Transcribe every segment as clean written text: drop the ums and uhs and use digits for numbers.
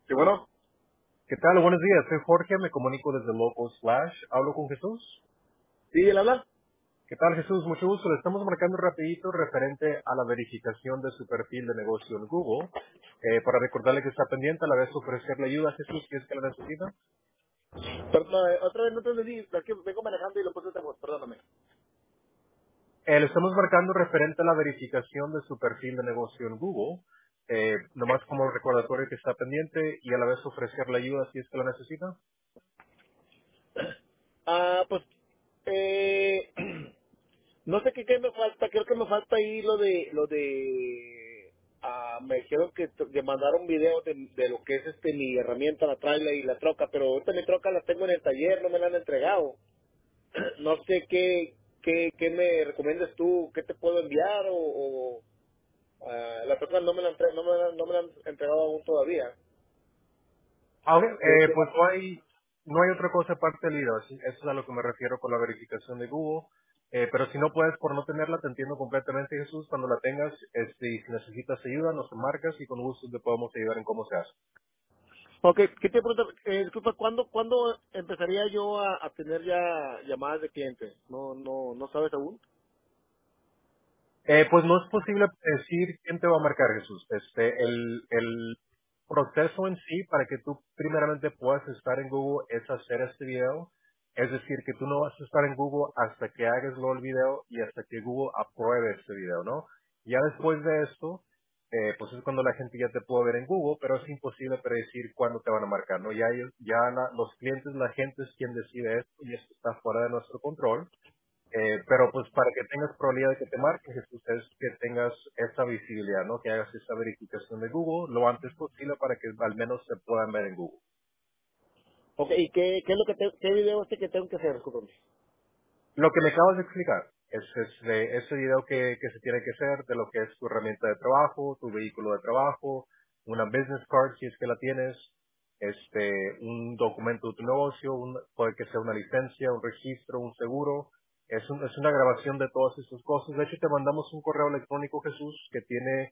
Sí, bueno. ¿Qué tal? Buenos días, soy Jorge, me comunico desde Local Slash. ¿Hablo con Jesús? ¿Sí, él habla? ¿Qué tal, Jesús? Mucho gusto. Le estamos marcando rapidito referente a la verificación de su perfil de negocio en Google. Para recordarle que está pendiente a la vez ofrecerle ayuda a Jesús si es que la necesita. Perdón, otra vez no te entendí. Es que vengo manejando y lo puse de voz. Perdóname. Le estamos marcando referente a la verificación de su perfil de negocio en Google. Nomás como recordatorio que está pendiente y a la vez ofrecerle ayuda si es que la necesita. Pues, eh, no sé qué me falta. Creo que me falta ahí me dijeron que mandara un video de lo que es mi herramienta, la trailer y la troca, pero ahorita mi troca la tengo en el taller, no me la han entregado. No sé qué me recomiendas tú, qué te puedo enviar la troca no me la han entregado aún todavía. Ah, ok. ¿Qué Pues va? no hay otra cosa aparte del video. Eso es a lo que me refiero con la verificación de Google. Pero si no puedes por no tenerla, te entiendo completamente, Jesús. Cuando la tengas, y si necesitas ayuda, nos marcas y con gusto te podemos ayudar en cómo se hace. Ok, ¿qué te pregunto? Disculpa, ¿cuándo empezaría yo a tener ya llamadas de clientes? No sabes aún. Pues no es posible decir quién te va a marcar, Jesús. El proceso en sí, para que tú primeramente puedas estar en Google, es hacer este video. Es decir, que tú no vas a estar en Google hasta que hagas luego el video y hasta que Google apruebe este video, ¿no? Ya después de esto, pues es cuando la gente ya te puede ver en Google, pero es imposible predecir cuándo te van a marcar, ¿no? Los clientes, la gente es quien decide esto y esto está fuera de nuestro control. Pero pues para que tengas probabilidad de que te marquen, Jesús, es que tengas esa visibilidad, ¿no? Que hagas esa verificación de Google lo antes posible para que al menos se puedan ver en Google. Ok, ¿y qué es lo qué video que tengo que hacer? Discúlpame. Lo que me acabas de explicar es de ese video que se tiene que hacer, de lo que es tu herramienta de trabajo, tu vehículo de trabajo, una business card si es que la tienes, un documento de tu negocio, puede que sea una licencia, un registro, un seguro. Es una grabación de todas estas cosas. De hecho, te mandamos un correo electrónico, Jesús, que tiene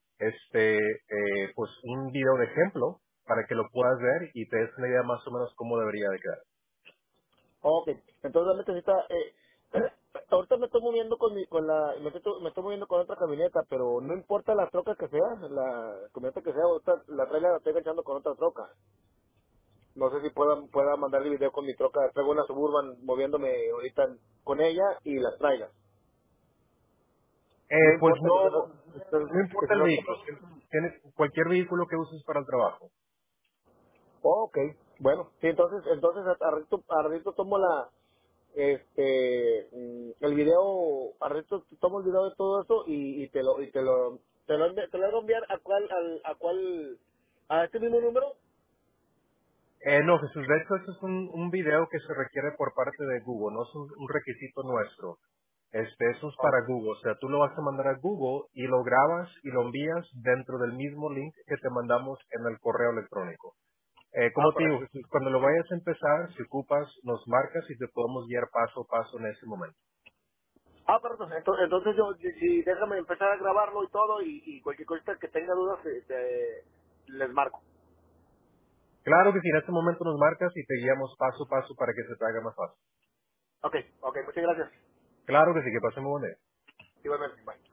pues un video de ejemplo para que lo puedas ver y te des una idea más o menos cómo debería de quedar. Ok, entonces necesita... ahorita me estoy moviendo me estoy moviendo con otra camioneta, pero no importa la troca que sea, la camioneta que sea, ahorita la trailer la estoy enganchando con otra troca. No sé si pueda mandar el video con mi troca. Traigo una Suburban moviéndome ahorita con ella y las traigas. No Pues importa no, no que importa si el no... vehículo, tienes cualquier vehículo que uses para el trabajo. Oh, ok, bueno, sí, entonces a ratito tomo el video, a ratito tomo el video de todo eso y te lo hago enviar a este mismo número. No, Jesús, de hecho, eso es un video que se requiere por parte de Google, no es un requisito nuestro. Eso es Ok. para Google, o sea, tú lo vas a mandar a Google y lo grabas y lo envías dentro del mismo link que te mandamos en el correo electrónico. Como te digo, Correcto. Jesús, cuando lo vayas a empezar, si ocupas, nos marcas y te podemos guiar paso a paso en ese momento. Correcto. Entonces déjame empezar a grabarlo y todo y cualquier cosa que tenga dudas les marco. Claro que sí, en este momento nos marcas y te guiamos paso a paso para que se te haga más fácil. Ok, muchas gracias. Claro que sí, que pasemos buen día. Igualmente, bye.